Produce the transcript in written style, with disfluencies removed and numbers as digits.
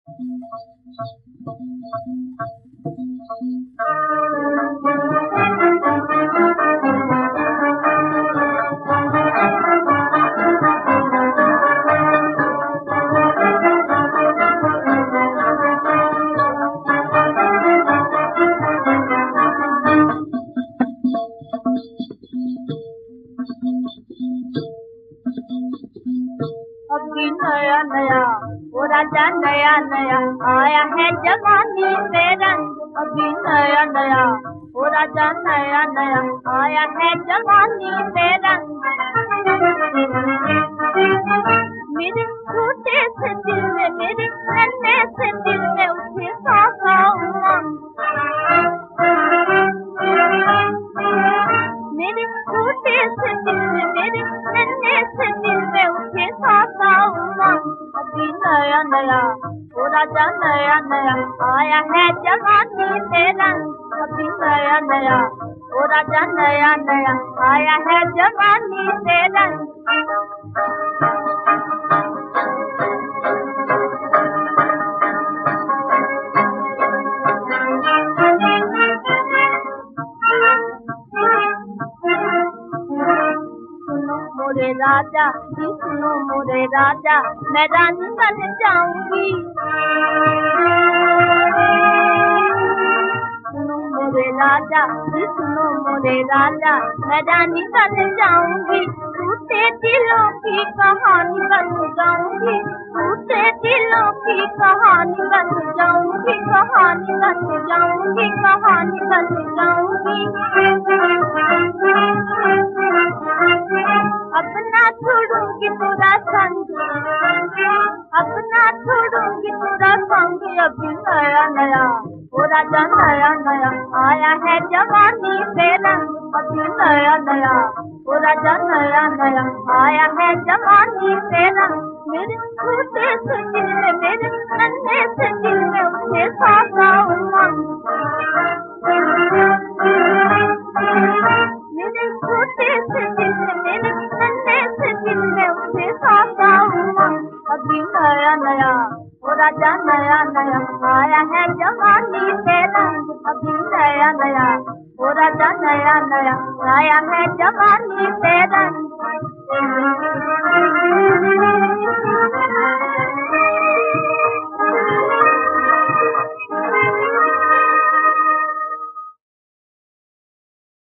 अभी नया नया वो राजा नया नया आया है जवानी में रंग। अभी नया नया वो राजा नया नया आया है जवानी में रंग। मेरे छोटे से दिल में, मेरे नन्हे से दिल में उठे सासा उमंग। मेरे छोटे से दिल में, मेरे नन्हे से दिल में उठे सासा उमंग। अभी नया नया वो राजा नया नया आया है जवानी में रंग। अभी नया नया वो राजा नया नया आया है जवानी में रंग। मोरे राजा जी सुनो मोरे राजा, मैं रानी बन जाऊंगी। सुनो मोरे राजा जी सुनो मोरे राजा, मैं रानी बन जाऊंगी। टूटे दिलों की कहानी बन जाऊंगी। टूटे दिलों की कहानी बन जाऊंगी। कहानी बन जाऊंगी। कहानी बन जाऊंगी। अपना छोड़ूंगी पूरा संग, अपना छोड़ूंगी पूरा संग। अभी नया नया वो राजा नया नया आया है जवानी में रंग। अभी नया नया वो राजा नया नया आया है जवानी में रंग। मेरे छोटे से दिल में, मेरे नन्हे से दिल में उठे सासा उमंग। मेरे छोटे से दिल में, मेरे नन्हे से दिल में उठे सासा उमंग। अभी नया नया वो राजा नया नया आया है जवानी में रंग। अभी नया नया वो राजा नया नया आया है जवानी में रंग।